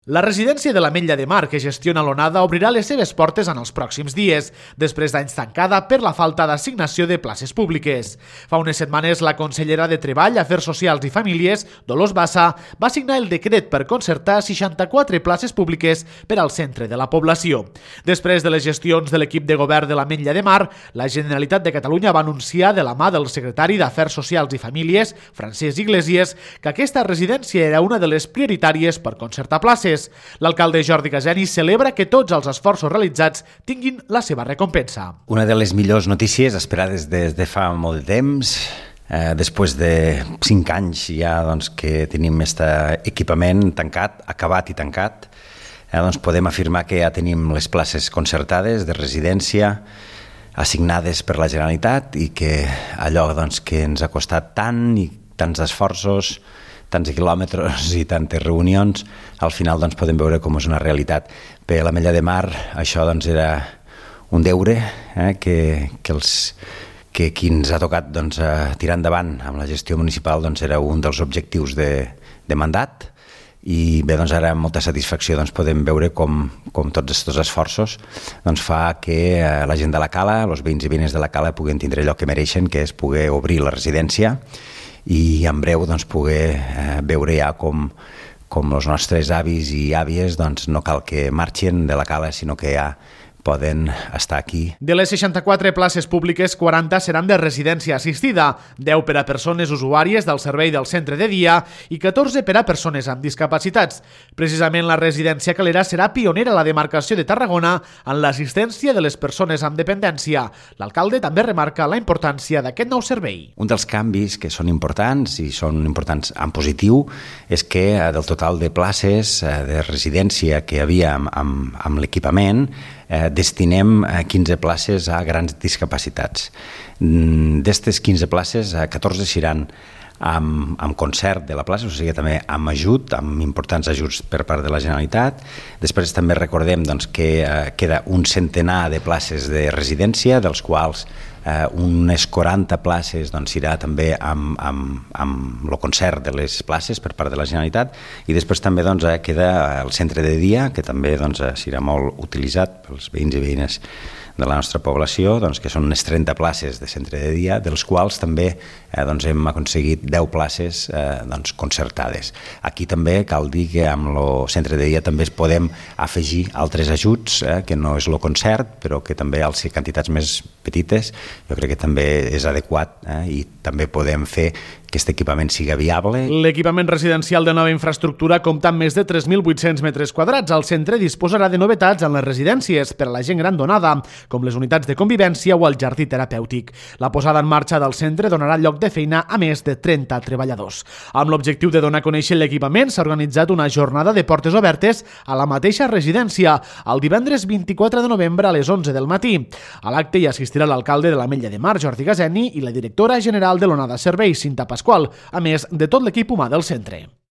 La residència de l'Ametlla de Mar, que gestiona l'Onada, obrirà les seves portes en els pròxims dies, després d'anys tancada per la falta d'assignació de places públiques. Fa unes setmanes, la consellera de Treball, Afers Socials i Famílies, Dolors Bassa, va signar el decret per concertar 64 places públiques per al centre de la població. Després de les gestions de l'equip de govern de l'Ametlla de Mar, la Generalitat de Catalunya va anunciar de la mà del secretari d'Afers Socials i Famílies, Francesc Iglesias, que aquesta residència era una de les prioritàries per concertar places. L'alcalde Jordi Caseni celebra que tots els esforços realitzats tinguin la seva recompensa. Una de les millors notícies esperades des de fa molt de temps, després de 5 anys ja que tenim aquest equipament tancat, acabat i tancat, podem afirmar que ja tenim les places concertades de residència assignades per la Generalitat i que allò que ens ha costat tant i tants esforços, tants quilòmetres i tantes reunions, al final podem veure com és una realitat. Per l'Ametlla de Mar això era un deure que qui ens ha tocat tirar endavant amb la gestió municipal era un dels objectius de mandat i bé, ara amb molta satisfacció podem veure com tots aquests esforços fa que la gent de la Cala, els veïns i veïnes de la Cala puguen tindre allò que mereixen, que és poder obrir la residència i en breu poder veure ja com els nostres avis i àvies no cal que marxin de la Cala, sinó que ja poden estar aquí. De les 64 places públiques, 40 seran de residència assistida, 10 per a persones usuàries del servei del centre de dia i 14 per a persones amb discapacitats. Precisament la residència Calera serà pionera a la demarcació de Tarragona en l'assistència de les persones amb dependència. L'alcalde també remarca la importància d'aquest nou servei. Un dels canvis que són importants i són importants en positiu és que del total de places de residència que hi havia amb l'equipament destinem 15 places a grans discapacitats. D'estes 15 places, 14 seran amb concert de la plaça, o sigui també amb ajut, amb importants ajuts per part de la Generalitat. Després també recordem que queda un centenar de places de residència, dels quals unes 40 places serà també amb el concert de les places per part de la Generalitat, i després també queda el centre de dia, que també serà molt utilitzat pels veïns i veïnes de la nostra població, que són unes 30 places de centre de dia, dels quals també hem aconseguit 10 places concertades. Aquí també cal dir que amb el centre de dia també podem afegir altres ajuts, que no és el concert, però que també als quantitats més petites jo crec que també és adequat i també podem fer que aquest equipament siga viable. L'equipament residencial de nova infraestructura compta amb més de 3.800 metres quadrats. El centre disposarà de novetats en les residències per a la gent gran donada, com les unitats de convivència o el jardí terapèutic. La posada en marxa del centre donarà lloc de feina a més de 30 treballadors. Amb l'objectiu de donar a conèixer l'equipament, s'ha organitzat una jornada de portes obertes a la mateixa residència, el divendres 24 de novembre a les 11 del matí. A l'acte hi assistirà l'alcalde de l'Ametlla de Mar, Jordi Caseni, i la directora general de l'Onada Serveis, Cinta Pasqual, a més de tot l'equip humà del centre.